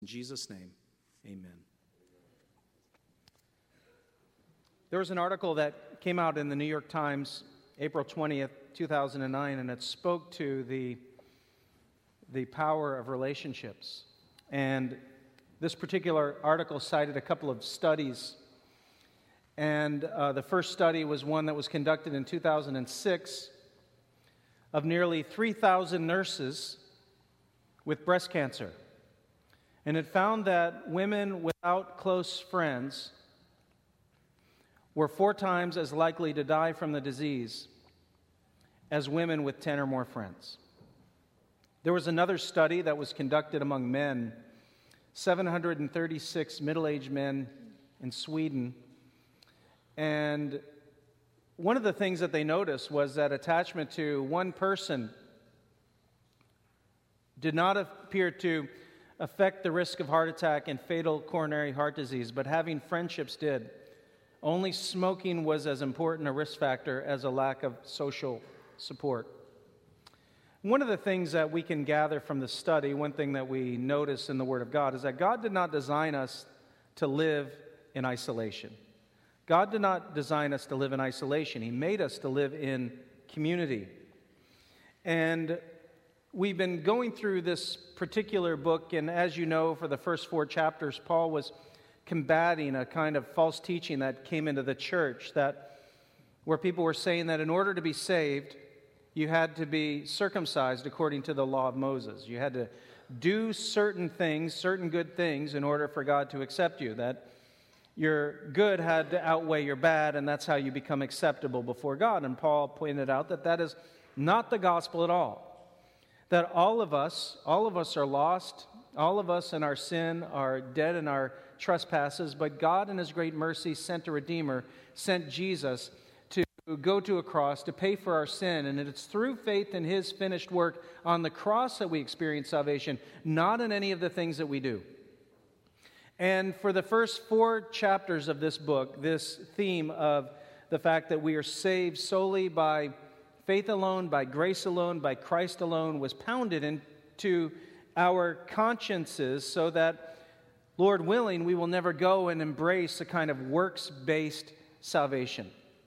In Jesus' name, amen. There was an article that came out in the New York Times, April 20th, 2009, and it spoke to the power of relationships. And this particular article cited a couple of studies. And the first study was one that was conducted in 2006 of nearly 3,000 nurses with breast cancer. And it found that women without close friends were 4 times as likely to die from the disease as women with 10 or more friends. There was another study that was conducted among men, 736 middle-aged men in Sweden. And one of the things that they noticed was that attachment to one person did not appear to affect the risk of heart attack and fatal coronary heart disease, but having friendships did. Only smoking was as important a risk factor as a lack of social support. One of the things that we can gather from the study, one thing that we notice in the Word of God, is that God did not design us to live in isolation. God did not design us to live in isolation. He made us to live in community. And we've been going through this particular book, and as you know, for the first 4 chapters, Paul was combating a kind of false teaching that came into the church, where people were saying that in order to be saved, you had to be circumcised according to the law of Moses. You had to do certain things, certain good things, in order for God to accept you, that your good had to outweigh your bad, and that's how you become acceptable before God. And Paul pointed out that that is not the gospel at all. That all of us are lost. All of us in our sin are dead in our trespasses, but God in His great mercy sent a Redeemer, sent Jesus to go to a cross to pay for our sin, and it's through faith in His finished work on the cross that we experience salvation, not in any of the things that we do. And for the first 4 chapters of this book, this theme of the fact that we are saved solely by faith alone, by grace alone, by Christ alone, was pounded into our consciences so that, Lord willing, we will never go and embrace a kind of works-based salvation.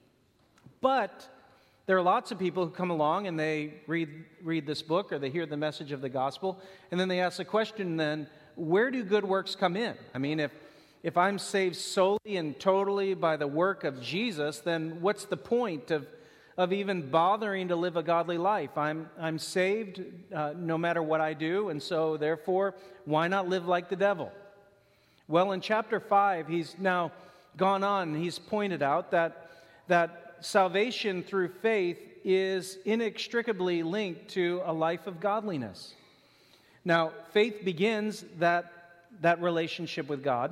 But there are lots of people who come along and they read this book or they hear the message of the gospel, and then they ask the question then, where do good works come in? I mean, if I'm saved solely and totally by the work of Jesus, then what's the point of even bothering to live a godly life? I'm saved no matter what I do, and so therefore, why not live like the devil? Well, in chapter 5, he's now gone on and he's pointed out that salvation through faith is inextricably linked to a life of godliness. Now, faith begins that relationship with God.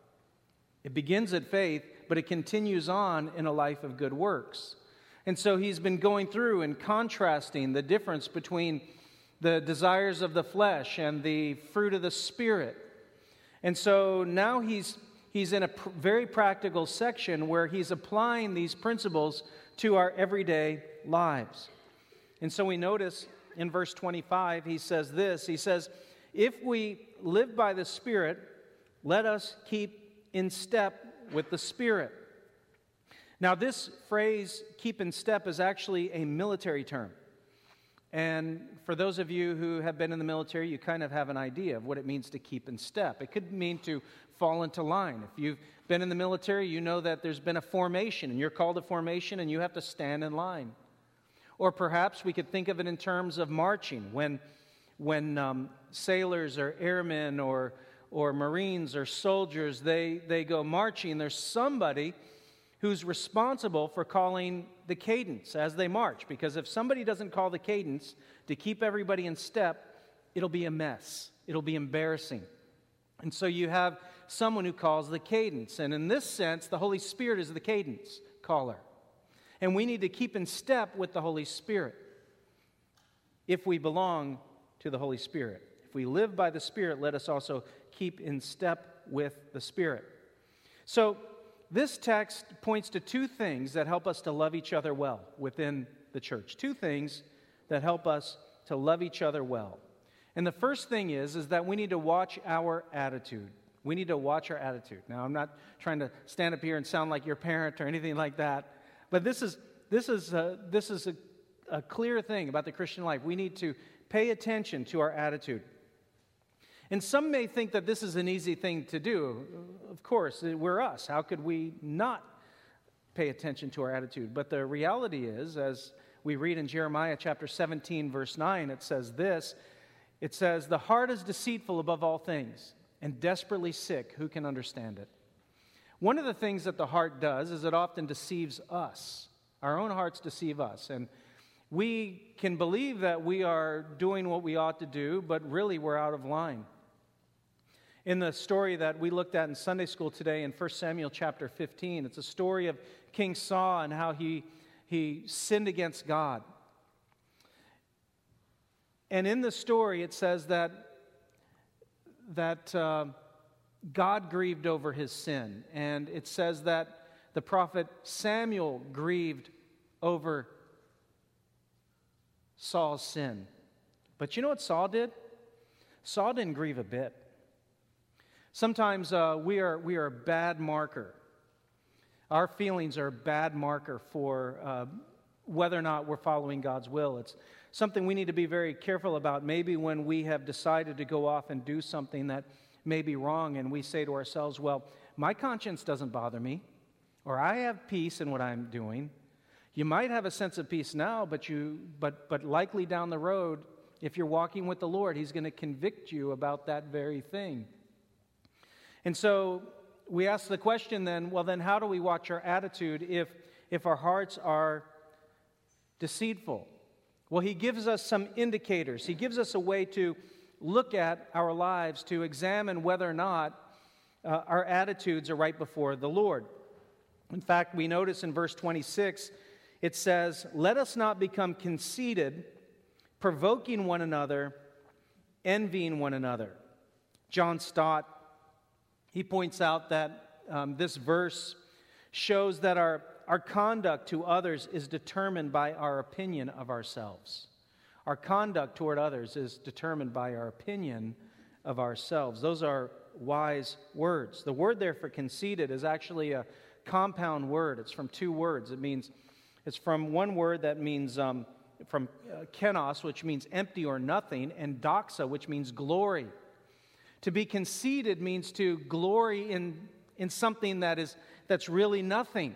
It begins at faith, but it continues on in a life of good works. And so he's been going through and contrasting the difference between the desires of the flesh and the fruit of the Spirit. And so now he's in a very practical section where he's applying these principles to our everyday lives. And so we notice in verse 25, he says this. He says, if we live by the Spirit, let us keep in step with the Spirit. Now, this phrase, keep in step, is actually a military term. And for those of you who have been in the military, you kind of have an idea of what it means to keep in step. It could mean to fall into line. If you've been in the military, you know that there's been a formation, and you're called to formation, and you have to stand in line. Or perhaps we could think of it in terms of marching. When sailors or airmen or Marines or soldiers, they go marching, there's somebody who's responsible for calling the cadence as they march. Because if somebody doesn't call the cadence to keep everybody in step, it'll be a mess. It'll be embarrassing. And so you have someone who calls the cadence. And in this sense, the Holy Spirit is the cadence caller. And we need to keep in step with the Holy Spirit if we belong to the Holy Spirit. If we live by the Spirit, let us also keep in step with the Spirit. So this text points to 2 things that help us to love each other well within the church. 2 things that help us to love each other well. And the first thing is that we need to watch our attitude. We need to watch our attitude. Now, I'm not trying to stand up here and sound like your parent or anything like that, but this is a clear thing about the Christian life. We need to pay attention to our attitude. And some may think that this is an easy thing to do. Of course, we're us. How could we not pay attention to our attitude? But the reality is, as we read in Jeremiah chapter 17, verse 9, it says this. It says, "The heart is deceitful above all things and desperately sick. Who can understand it?" One of the things that the heart does is it often deceives us. Our own hearts deceive us. And we can believe that we are doing what we ought to do, but really we're out of line. In the story that we looked at in Sunday school today in 1 Samuel chapter 15, it's a story of King Saul and how he sinned against God. And in the story, it says that God grieved over his sin. And it says that the prophet Samuel grieved over Saul's sin. But you know what Saul did? Saul didn't grieve a bit. Sometimes we are a bad marker. Our feelings are a bad marker for whether or not we're following God's will. It's something we need to be very careful about. Maybe when we have decided to go off and do something that may be wrong, and we say to ourselves, well, my conscience doesn't bother me, or I have peace in what I'm doing. You might have a sense of peace now, but likely down the road, if you're walking with the Lord, He's going to convict you about that very thing. And so we ask the question then, well, then how do we watch our attitude if our hearts are deceitful? Well, He gives us some indicators. He gives us a way to look at our lives, to examine whether or not our attitudes are right before the Lord. In fact, we notice in verse 26, it says, "Let us not become conceited, provoking one another, envying one another." John Stott, he points out that this verse shows that our conduct to others is determined by our opinion of ourselves. Our conduct toward others is determined by our opinion of ourselves. Those are wise words. The word there for conceited is actually a compound word. It's from two words. It's from one word that means from kenos, which means empty or nothing, and doxa, which means glory. To be conceited means to glory in something that's really nothing.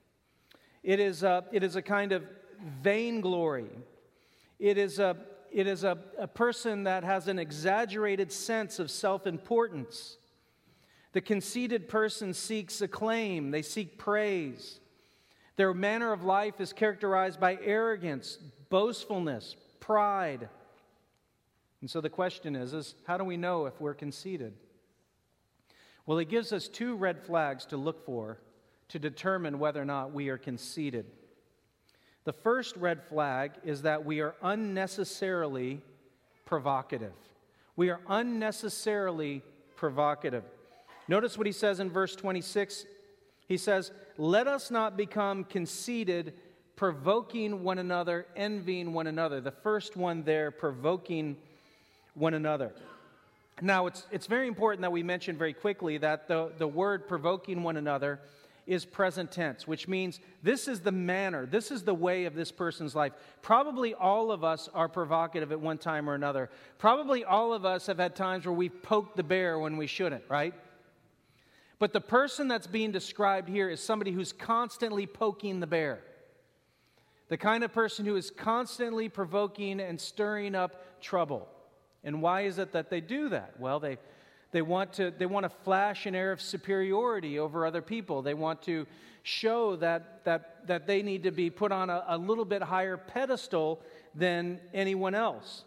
It is a kind of vainglory. It is a person that has an exaggerated sense of self-importance. The conceited person seeks acclaim. They seek praise. Their manner of life is characterized by arrogance, boastfulness, pride. And so the question is how do we know if we're conceited? Well, He gives us two red flags to look for to determine whether or not we are conceited. The first red flag is that we are unnecessarily provocative. We are unnecessarily provocative. Notice what he says in verse 26. He says, "Let us not become conceited, provoking one another, envying one another." The first one there, provoking one another. Now, it's very important that we mention very quickly that the word provoking one another is present tense, which means this is the manner, this is the way of this person's life. Probably all of us are provocative at one time or another. Probably all of us have had times where we've poked the bear when we shouldn't, right? But the person that's being described here is somebody who's constantly poking the bear. The kind of person who is constantly provoking and stirring up trouble. And why is it that they do that? Well, they want to flash an air of superiority over other people. They want to show that they need to be put on a little bit higher pedestal than anyone else.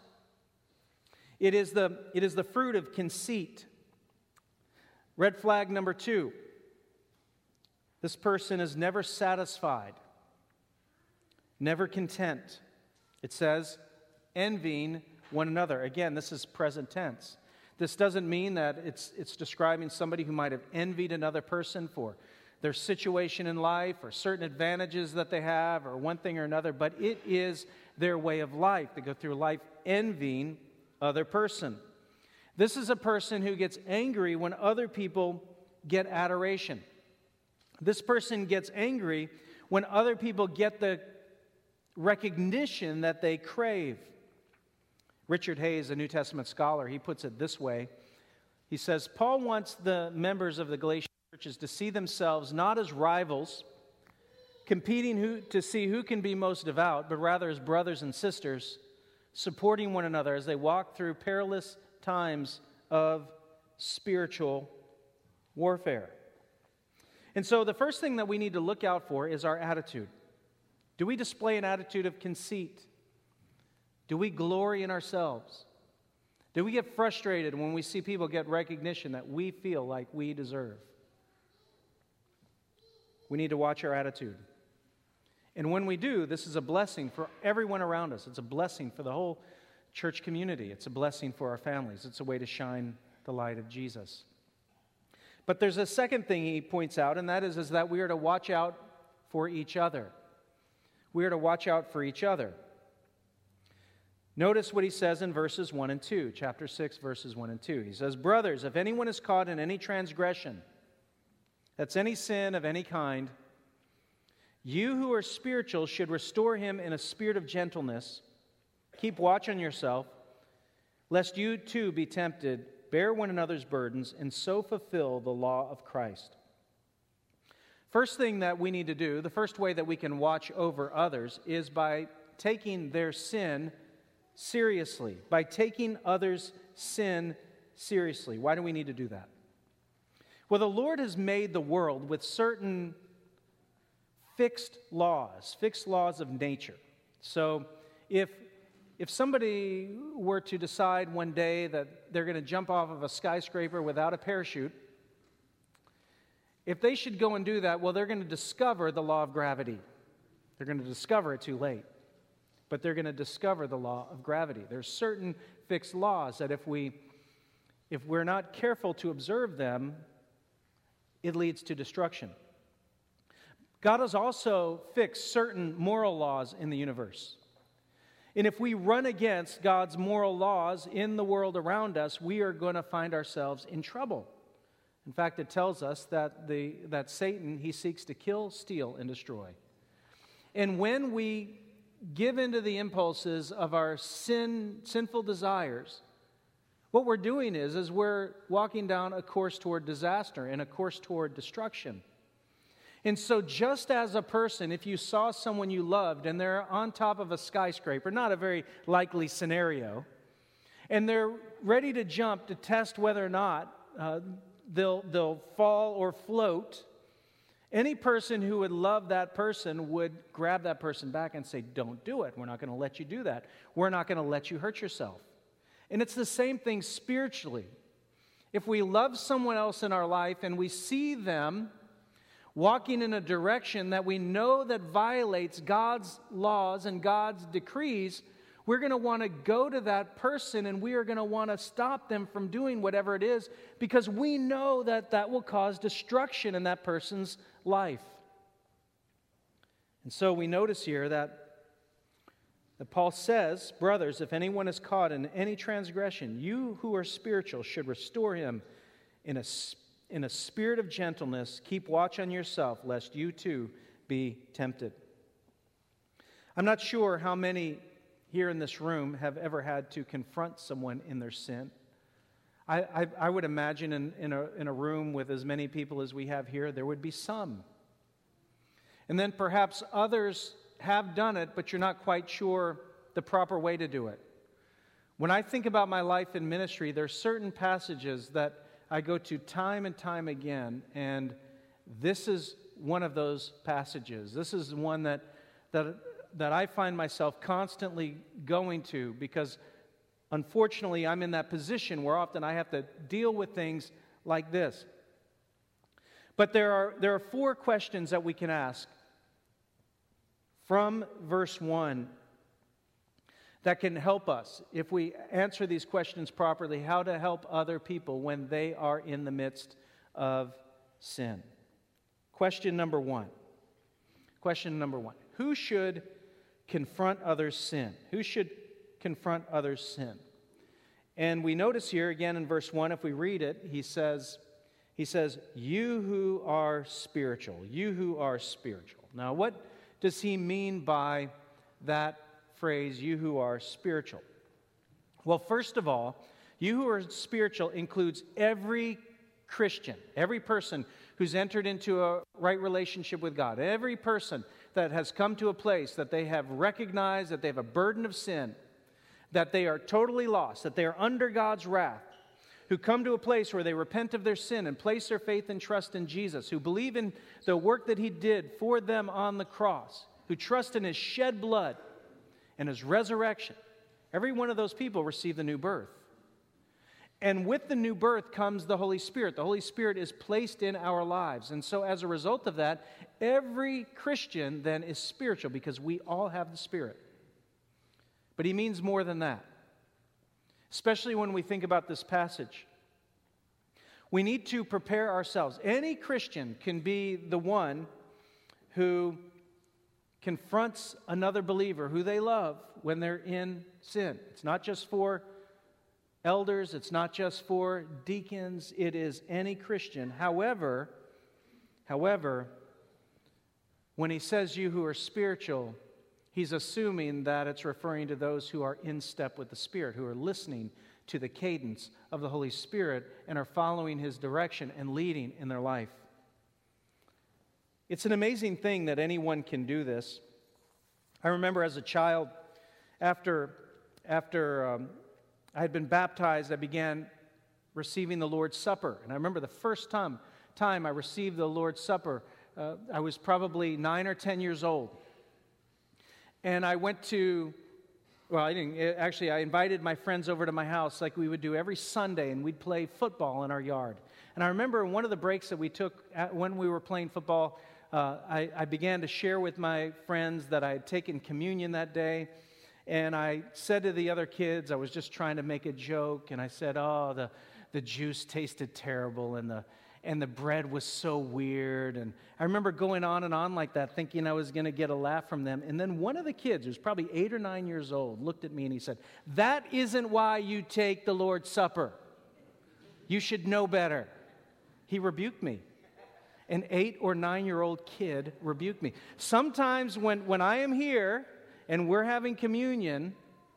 It is the fruit of conceit. Red flag number 2. This person is never satisfied, never content. It says, envying one another. Again, this is present tense. This doesn't mean that it's describing somebody who might have envied another person for their situation in life or certain advantages that they have or one thing or another, but it is their way of life. They go through life envying other person. This is a person who gets angry when other people get adoration. This person gets angry when other people get the recognition that they crave. Richard Hayes, a New Testament scholar, he puts it this way. He says, Paul wants the members of the Galatian churches to see themselves not as rivals, competing to see who can be most devout, but rather as brothers and sisters, supporting one another as they walk through perilous times of spiritual warfare. And so the first thing that we need to look out for is our attitude. Do we display an attitude of conceit? Do we glory in ourselves? Do we get frustrated when we see people get recognition that we feel like we deserve? We need to watch our attitude. And when we do, this is a blessing for everyone around us. It's a blessing for the whole church community. It's a blessing for our families. It's a way to shine the light of Jesus. But there's a second thing he points out, and that is that we are to watch out for each other. We are to watch out for each other. Notice what he says in verses 1 and 2, chapter 6, verses 1 and 2. He says, brothers, if anyone is caught in any transgression, that's any sin of any kind, you who are spiritual should restore him in a spirit of gentleness. Keep watch on yourself, lest you too be tempted. Bear one another's burdens, and so fulfill the law of Christ. First thing that we need to do, the first way that we can watch over others, is by taking their sin seriously. By taking others' sin seriously. Why do we need to do that? Well, the Lord has made the world with certain fixed laws of nature. So if somebody were to decide one day that they're going to jump off of a skyscraper without a parachute, if they should go and do that, well, they're going to discover the law of gravity. They're going to discover it too late. But they're going to discover the law of gravity. There's certain fixed laws that if we're not careful to observe them, it leads to destruction. God has also fixed certain moral laws in the universe. And if we run against God's moral laws in the world around us, we are going to find ourselves in trouble. In fact, it tells us that Satan, he seeks to kill, steal, and destroy. And when we give into the impulses of our sinful desires, what we're doing is we're walking down a course toward disaster and a course toward destruction. And so just as a person, if you saw someone you loved and they're on top of a skyscraper, not a very likely scenario, and they're ready to jump to test whether or not they'll fall or float, any person who would love that person would grab that person back and say, don't do it. We're not going to let you do that. We're not going to let you hurt yourself. And it's the same thing spiritually. If we love someone else in our life and we see them walking in a direction that we know that violates God's laws and God's decrees, we're going to want to go to that person and we are going to want to stop them from doing whatever it is because we know that will cause destruction in that person's life. And so we notice here that Paul says, brothers, if anyone is caught in any transgression, you who are spiritual should restore him in a spirit of gentleness. Keep watch on yourself, lest you too be tempted. I'm not sure how many here in this room have ever had to confront someone in their sin. I would imagine in a room with as many people as we have here, there would be some. And then perhaps others have done it, but you're not quite sure the proper way to do it. When I think about my life in ministry, there are certain passages that I go to time and time again, and this is one of those passages. This is one that I find myself constantly going to because, unfortunately, I'm in that position where often I have to deal with things like this. But there are 4 questions that we can ask from verse 1 that can help us, if we answer these questions properly, how to help other people when they are in the midst of sin. Question number 1. Who should confront others' sin? Who should confront others' sin? And we notice here again in verse 1, if we read it, he says, you who are spiritual, you who are spiritual. Now, what does he mean by that phrase, you who are spiritual? Well, first of all, you who are spiritual includes every Christian, every person who's entered into a right relationship with God, every person that has come to a place that they have recognized that they have a burden of sin, that they are totally lost, that they are under God's wrath, who come to a place where they repent of their sin and place their faith and trust in Jesus, who believe in the work that he did for them on the cross, who trust in his shed blood and his resurrection. Every one of those people received the new birth. And with the new birth comes the Holy Spirit. The Holy Spirit is placed in our lives. And so as a result of that, every Christian then is spiritual because we all have the Spirit. But he means more than that, especially when we think about this passage. We need to prepare ourselves. Any Christian can be the one who confronts another believer who they love when they're in sin. It's not just for elders, it's not just for deacons, it is any Christian. However, when he says you who are spiritual, he's assuming that it's referring to those who are in step with the Spirit, who are listening to the cadence of the Holy Spirit and are following his direction and leading in their life. It's an amazing thing that anyone can do this. I remember as a child, after I had been baptized, I began receiving the Lord's Supper. And I remember the first time I received the Lord's Supper, I was probably 9 or 10 years old. And I went to, I invited my friends over to my house like we would do every Sunday, and we'd play football in our yard. And I remember one of the breaks that we took when we were playing football, I began to share with my friends that I had taken communion that day. And I said to the other kids, I was just trying to make a joke, and I said, oh, the juice tasted terrible, and the bread was so weird. And I remember going on and on like that, thinking I was going to get a laugh from them. And then one of the kids, who was probably 8 or 9 years old, looked at me and he said, that isn't why you take the Lord's Supper. You should know better. He rebuked me. An 8 or 9-year-old kid rebuked me. Sometimes when I am here and we're having communion,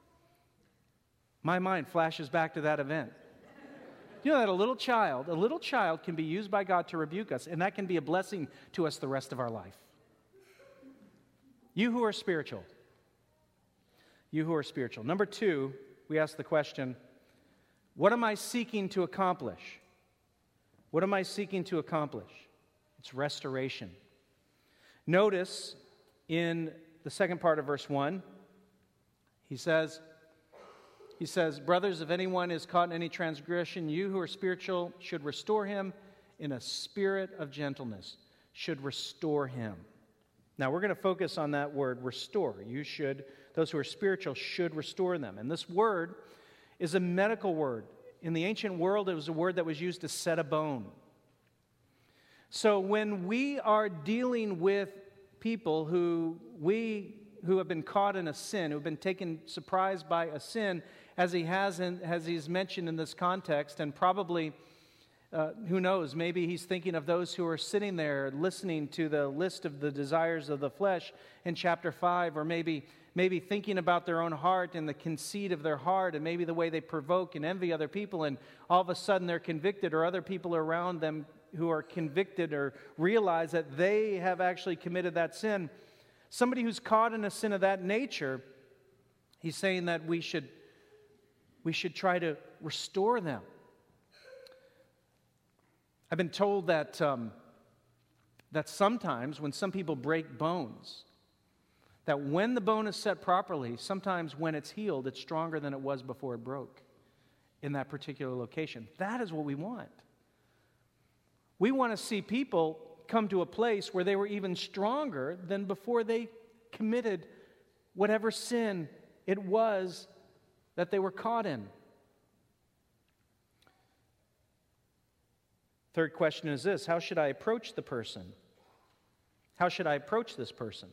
my mind flashes back to that event. You know that a little child can be used by God to rebuke us, and that can be a blessing to us the rest of our life. You who are spiritual. You who are spiritual. Number 2, we ask the question, what am I seeking to accomplish? What am I seeking to accomplish? It's restoration. Notice in the second part of verse 1, he says, brothers, if anyone is caught in any transgression, you who are spiritual should restore him in a spirit of gentleness. Should restore him. Now we're going to focus on that word, restore. Those who are spiritual should restore them. And this word is a medical word. In the ancient world, it was a word that was used to set a bone. So when we are dealing with people who have been caught in a sin, who have been taken surprised by a sin, as he's mentioned in this context, and probably, who knows, maybe he's thinking of those who are sitting there listening to the list of the desires of the flesh in chapter 5, or maybe thinking about their own heart and the conceit of their heart, and maybe the way they provoke and envy other people, and all of a sudden they're convicted, or other people around them who are convicted or realize that they have actually committed that sin. Somebody who's caught in a sin of that nature, he's saying that we should try to restore them. I've been told that sometimes when some people break bones, that when the bone is set properly, sometimes when it's healed, it's stronger than it was before it broke in that particular location. That is what we want. We want to see people come to a place where they were even stronger than before they committed whatever sin it was that they were caught in. Third question is this: how should I approach the person? How should I approach this person?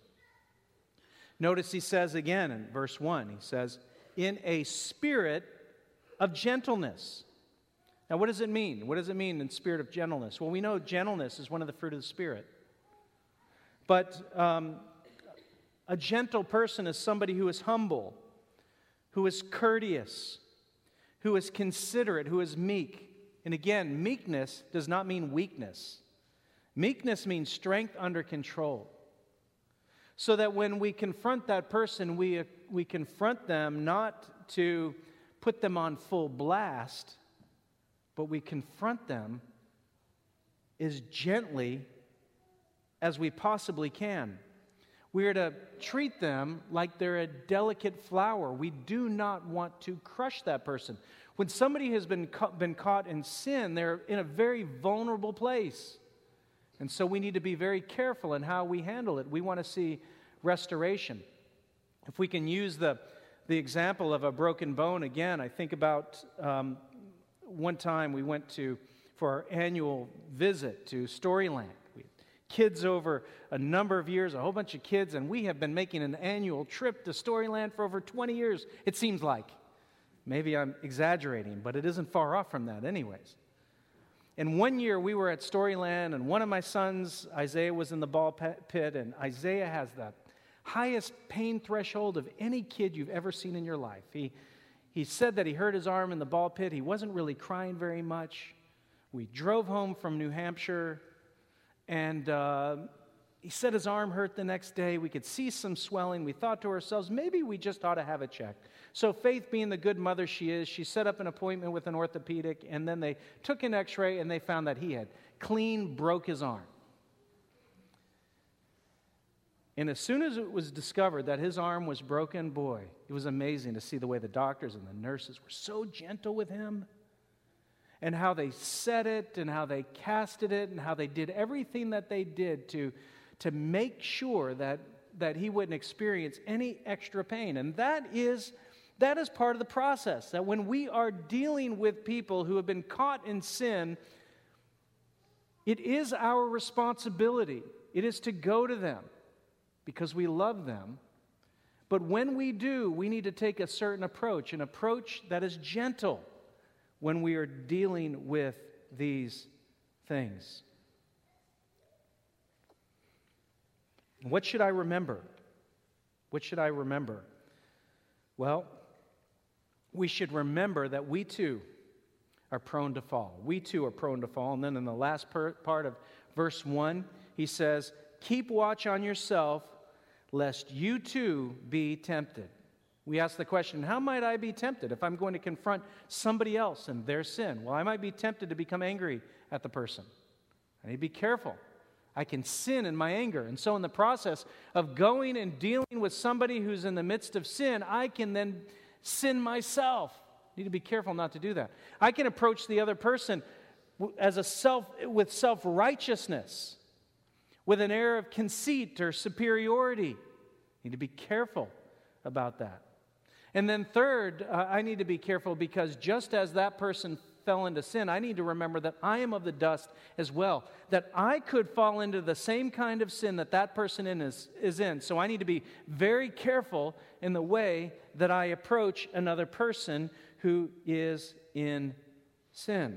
Notice he says again in verse 1, he says, in a spirit of gentleness. Now, what does it mean? What does it mean in spirit of gentleness? Well, we know gentleness is one of the fruit of the Spirit. But a gentle person is somebody who is humble, who is courteous, who is considerate, who is meek. And again, meekness does not mean weakness. Meekness means strength under control. So that when we confront that person, we confront them not to put them on full blast, but we confront them as gently as we possibly can. We are to treat them like they're a delicate flower. We do not want to crush that person. When somebody has been caught in sin, they're in a very vulnerable place. And so we need to be very careful in how we handle it. We want to see restoration. If we can use the example of a broken bone again, I think about one time we went for our annual visit to Storyland. We had kids over a number of years, a whole bunch of kids, and we have been making an annual trip to Storyland for over 20 years, it seems like. Maybe I'm exaggerating, but it isn't far off from that anyways. And one year we were at Storyland, and one of my sons, Isaiah, was in the ball pit, and Isaiah has the highest pain threshold of any kid you've ever seen in your life. He said that he hurt his arm in the ball pit. He wasn't really crying very much. We drove home from New Hampshire, and he said his arm hurt the next day. We could see some swelling. We thought to ourselves, maybe we just ought to have it checked. So Faith, being the good mother she is, she set up an appointment with an orthopedic, and then they took an x-ray, and they found that he had clean broke his arm. And as soon as it was discovered that his arm was broken, boy, it was amazing to see the way the doctors and the nurses were so gentle with him, and how they set it, and how they casted it, and how they did everything that they did to make sure that he wouldn't experience any extra pain. And that is part of the process, that when we are dealing with people who have been caught in sin, it is our responsibility. It is to go to them because we love them. But when we do, we need to take a certain approach, an approach that is gentle when we are dealing with these things. What should I remember? What should I remember? Well, we should remember that we too are prone to fall. We too are prone to fall. And then in the last part of verse 1, he says, "Keep watch on yourself, lest you too be tempted." We ask the question, how might I be tempted if I'm going to confront somebody else and their sin? Well, I might be tempted to become angry at the person. I need to be careful. I can sin in my anger. And so in the process of going and dealing with somebody who's in the midst of sin, I can then sin myself. I need to be careful not to do that. I can approach the other person with self-righteousness, with an air of conceit or superiority. I need to be careful about that. And then third, I need to be careful because just as that person fell into sin, I need to remember that I am of the dust as well, that I could fall into the same kind of sin that person is in. So I need to be very careful in the way that I approach another person who is in sin.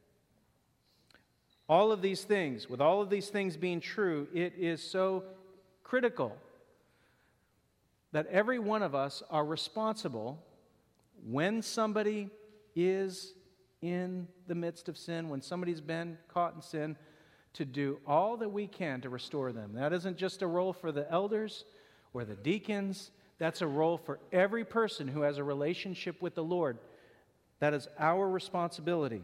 All of these things, with all of these things being true, it is so critical that every one of us are responsible when somebody is in the midst of sin, when somebody's been caught in sin, to do all that we can to restore them. That isn't just a role for the elders or the deacons. That's a role for every person who has a relationship with the Lord. That is our responsibility.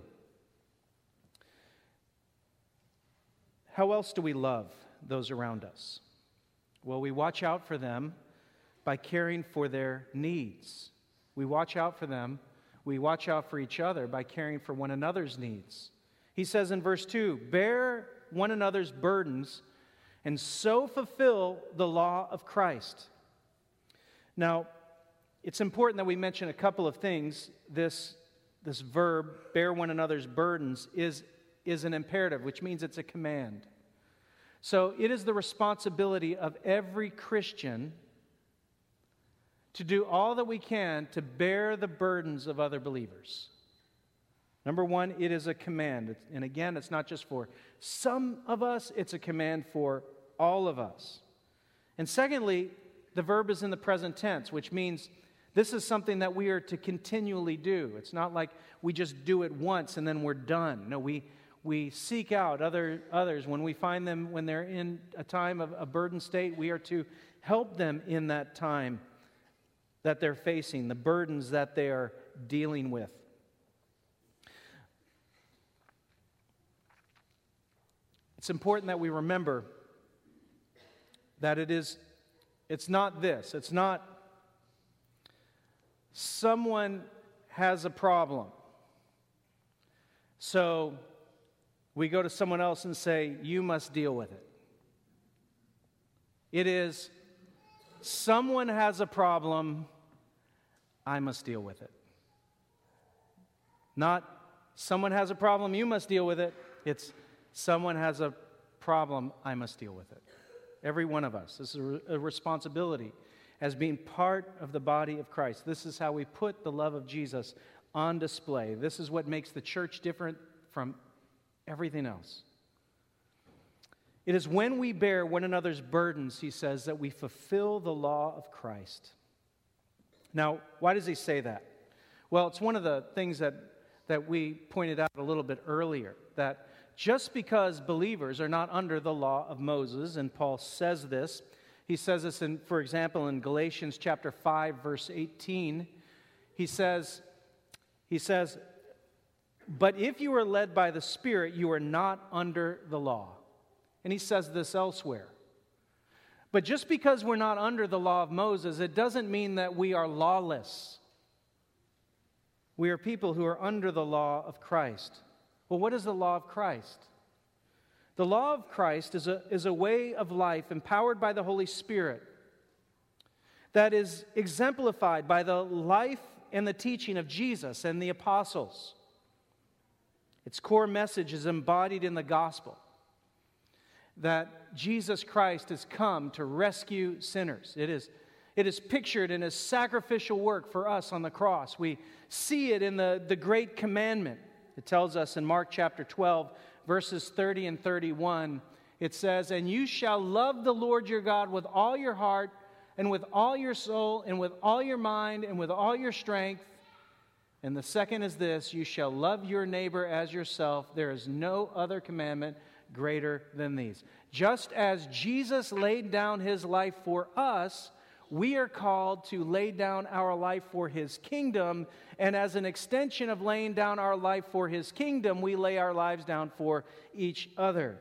How else do we love those around us? Well, we watch out for them by caring for their needs. We watch out for them. We watch out for each other by caring for one another's needs. He says in verse 2, "Bear one another's burdens and so fulfill the law of Christ." Now, it's important that we mention a couple of things. This verb, bear one another's burdens, is an imperative, which means it's a command. So it is the responsibility of every Christian to do all that we can to bear the burdens of other believers. Number one, it is a command. And again, it's not just for some of us, it's a command for all of us. And secondly, the verb is in the present tense, which means this is something that we are to continually do. It's not like we just do it once and then we're done. No, we seek out others when we find them when they're in a time of a burdened state. We are to help them in that time that they're facing, the burdens that they are dealing with. It's important that we remember that it's not this. It's not someone has a problem, so we go to someone else and say, you must deal with it. It is someone has a problem, I must deal with it. Not someone has a problem, you must deal with it. It's someone has a problem, I must deal with it. Every one of us. This is a responsibility as being part of the body of Christ. This is how we put the love of Jesus on display. This is what makes the church different from everything else. It is when we bear one another's burdens, he says, that we fulfill the law of Christ. Now, why does he say that? Well, it's one of the things that we pointed out a little bit earlier, that just because believers are not under the law of Moses, and Paul says this, he says this, for example, in Galatians chapter 5, verse 18, he says, but if you are led by the Spirit, you are not under the law. And he says this elsewhere. But just because we're not under the law of Moses, it doesn't mean that we are lawless. We are people who are under the law of Christ. Well, what is the law of Christ? The law of Christ is a way of life empowered by the Holy Spirit that is exemplified by the life and the teaching of Jesus and the apostles. Its core message is embodied in the gospel, that Jesus Christ has come to rescue sinners. It is pictured in his sacrificial work for us on the cross. We see it in the great commandment. It tells us in Mark chapter 12, verses 30 and 31, it says, and you shall love the Lord your God with all your heart and with all your soul and with all your mind and with all your strength. And the second is this, you shall love your neighbor as yourself. There is no other commandment greater than these. Just as Jesus laid down his life for us, we are called to lay down our life for his kingdom, and as an extension of laying down our life for his kingdom, we lay our lives down for each other.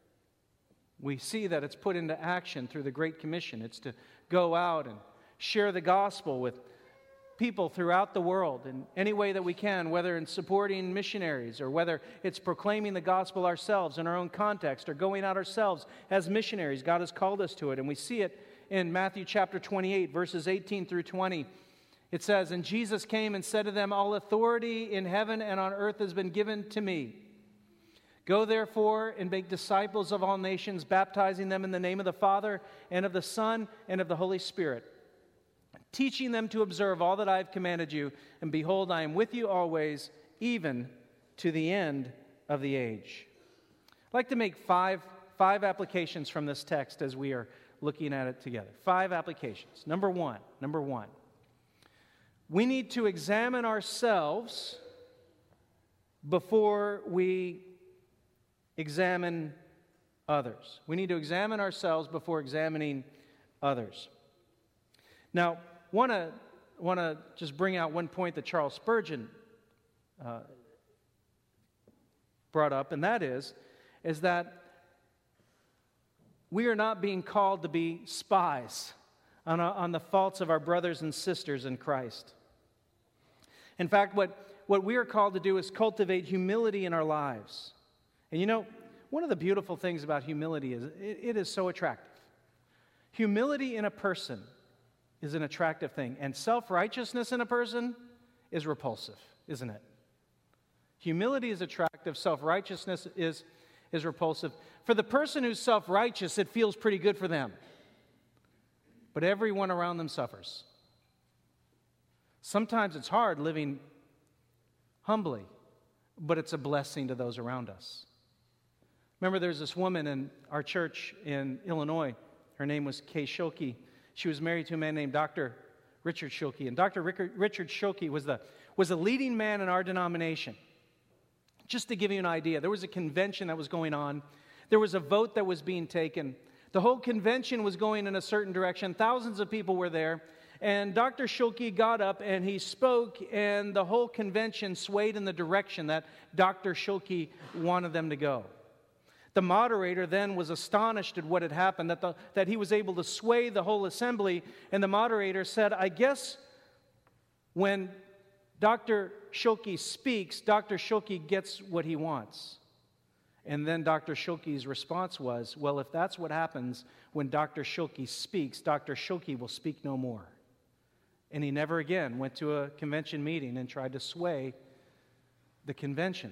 We see that it's put into action through the Great Commission. It's to go out and share the gospel with people throughout the world in any way that we can, whether in supporting missionaries or whether it's proclaiming the gospel ourselves in our own context or going out ourselves as missionaries. God has called us to it, and we see it in Matthew chapter 28, verses 18 through 20. It says, and Jesus came and said to them, all authority in heaven and on earth has been given to me. Go therefore and make disciples of all nations, baptizing them in the name of the Father and of the Son and of the Holy Spirit, teaching them to observe all that I have commanded you. And behold, I am with you always, even to the end of the age. I'd like to make five applications from this text as we are looking at it together. 5 applications. Number one, we need to examine ourselves before we examine others. We need to examine ourselves before examining others. Now, want to just bring out one point that Charles Spurgeon brought up, and that is that we are not being called to be spies on the faults of our brothers and sisters in Christ. In fact, what we are called to do is cultivate humility in our lives. And you know, one of the beautiful things about humility is it is so attractive. Humility in a person is an attractive thing, and self-righteousness in a person is repulsive, isn't it? Humility is attractive, self-righteousness is repulsive. For the person who's self-righteous, it feels pretty good for them. But everyone around them suffers. Sometimes it's hard living humbly, but it's a blessing to those around us. Remember, there's this woman in our church in Illinois. Her name was Kay Schilke. She was married to a man named Dr. Richard Schilke. And Dr. Richard Schilke was a leading man in our denomination. Just to give you an idea, there was a convention that was going on. There was a vote that was being taken. The whole convention was going in a certain direction. Thousands of people were there. And Dr. Schilke got up and he spoke, and the whole convention swayed in the direction that Dr. Schilke wanted them to go. The moderator then was astonished at what had happened, that he was able to sway the whole assembly. And the moderator said, I guess when Dr. Schilke speaks, Dr. Schilke gets what he wants. And then Dr. Schilke's response was, well, if that's what happens when Dr. Schilke speaks, Dr. Schilke will speak no more. And he never again went to a convention meeting and tried to sway the convention.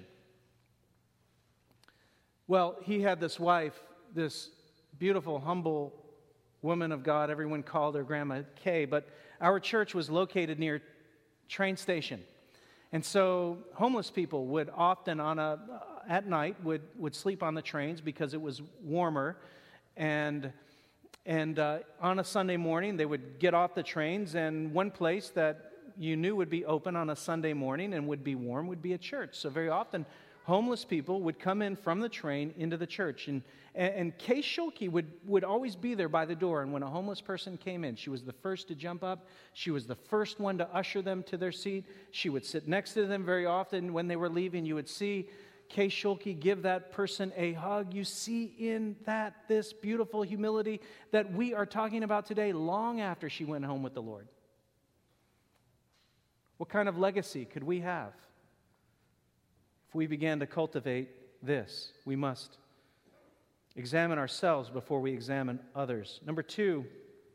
Well, he had this wife, this beautiful, humble woman of God. Everyone called her Grandma Kay, but our church was located near a train station. And so homeless people would often at night would sleep on the trains because it was warmer. And on a Sunday morning, they would get off the trains, and one place that you knew would be open on a Sunday morning and would be warm would be a church. So very often, homeless people would come in from the train into the church. And Kay Schilke would always be there by the door. And when a homeless person came in, she was the first to jump up. She was the first one to usher them to their seat. She would sit next to them very often. When they were leaving, you would see Kay Schilke give that person a hug. You see in that this beautiful humility that we are talking about today long after she went home with the Lord. What kind of legacy could we have? If we began to cultivate this, we must examine ourselves before we examine others. Number two,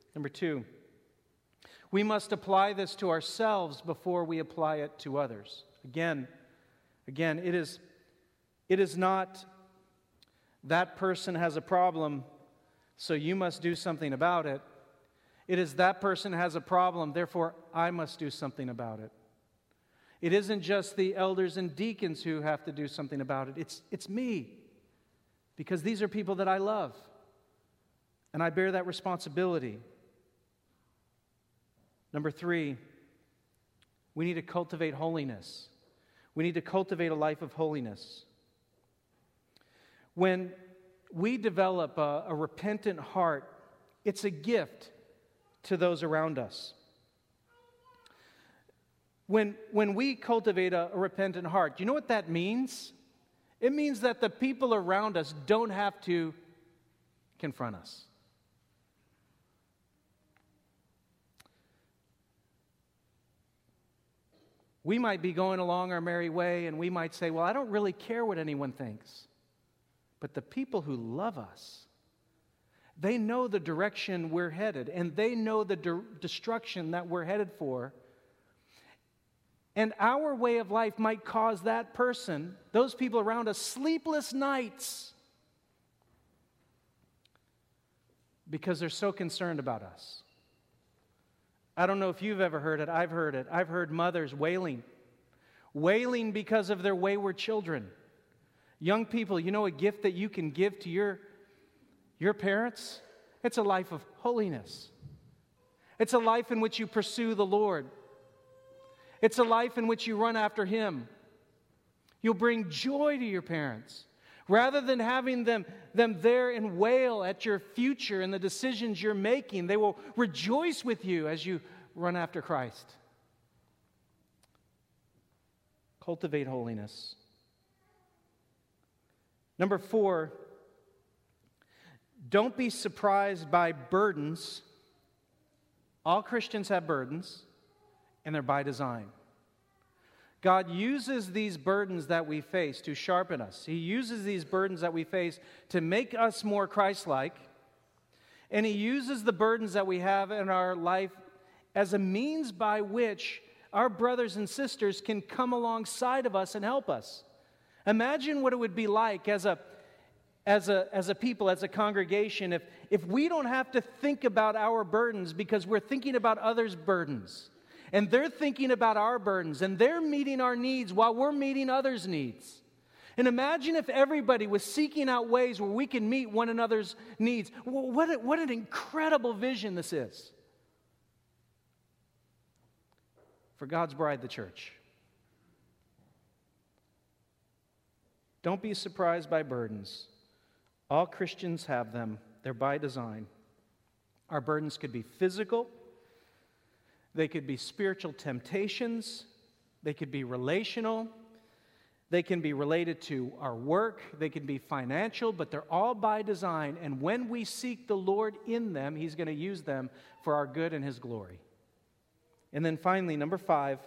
we must apply this to ourselves before we apply it to others. Again, it is not that person has a problem, so you must do something about it. It is that person has a problem, therefore I must do something about it. It isn't just the elders and deacons who have to do something about it. It's me. Because these are people that I love. And I bear that responsibility. Number 3, we need to cultivate holiness. We need to cultivate a life of holiness. When we develop a repentant heart, it's a gift to those around us. When we cultivate a repentant heart, do you know what that means? It means that the people around us don't have to confront us. We might be going along our merry way and we might say, well, I don't really care what anyone thinks. But the people who love us, they know the direction we're headed and they know the destruction that we're headed for. And our way of life might cause that person, those people around us, sleepless nights because they're so concerned about us. I don't know if you've ever heard it. I've heard it. I've heard mothers wailing because of their wayward children. Young people, you know a gift that you can give to your parents? It's a life of holiness. It's a life in which you pursue the Lord. It's a life in which you run after Him. You'll bring joy to your parents. Rather than having them there and wail at your future and the decisions you're making, they will rejoice with you as you run after Christ. Cultivate holiness. Number 4, don't be surprised by burdens. All Christians have burdens. And they're by design. God uses these burdens that we face to sharpen us. He uses these burdens that we face to make us more Christ-like. And He uses the burdens that we have in our life as a means by which our brothers and sisters can come alongside of us and help us. Imagine what it would be like as a people, as a congregation, if we don't have to think about our burdens because we're thinking about others' burdens. And they're thinking about our burdens, and they're meeting our needs while we're meeting others' needs. And imagine if everybody was seeking out ways where we can meet one another's needs. What an incredible vision this is for God's bride, the church. Don't be surprised by burdens. All Christians have them. They're by design. Our burdens could be physical. They could be spiritual temptations. They could be relational. They can be related to our work. They can be financial, but they're all by design. And when we seek the Lord in them, He's going to use them for our good and His glory. And then finally, number 5.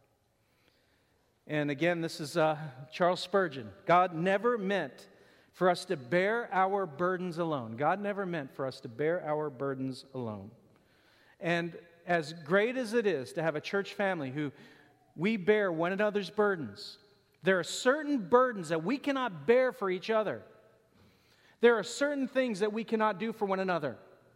And again, this is Charles Spurgeon. God never meant for us to bear our burdens alone. God never meant for us to bear our burdens alone. And as great as it is to have a church family who we bear one another's burdens, there are certain burdens that we cannot bear for each other. There are certain things that we cannot do for one another.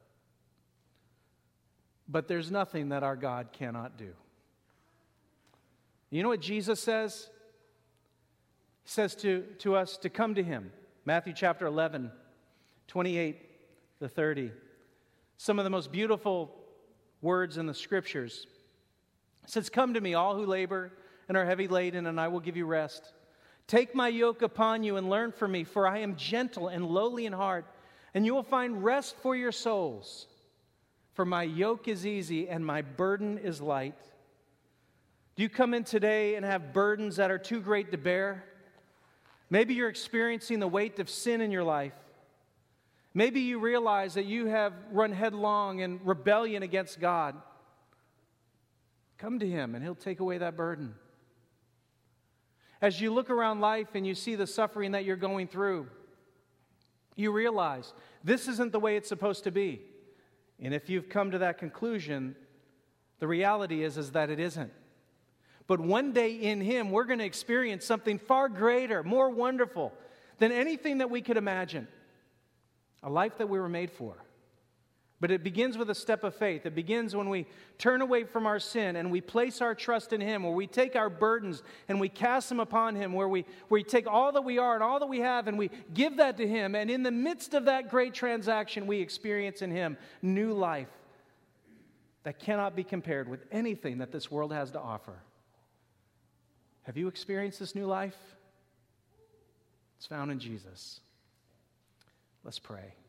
But there's nothing that our God cannot do. You know what Jesus says? He says to us to come to Him. Matthew chapter 11, 28 to 30. Some of the most beautiful words in the Scriptures. It says, "Come to me, all who labor and are heavy laden, and I will give you rest. Take my yoke upon you and learn from me, for I am gentle and lowly in heart, and you will find rest for your souls. For my yoke is easy and my burden is light." Do you come in today and have burdens that are too great to bear? Maybe you're experiencing the weight of sin in your life. Maybe you realize that you have run headlong in rebellion against God. Come to Him and He'll take away that burden. As you look around life and you see the suffering that you're going through, you realize this isn't the way it's supposed to be. And if you've come to that conclusion, the reality is that it isn't. But one day in Him, we're going to experience something far greater, more wonderful than anything that we could imagine. A life that we were made for. But it begins with a step of faith. It begins when we turn away from our sin and we place our trust in Him, where we take our burdens and we cast them upon Him, where we take all that we are and all that we have and we give that to Him. And in the midst of that great transaction, we experience in Him new life that cannot be compared with anything that this world has to offer. Have you experienced this new life? It's found in Jesus. Let's pray.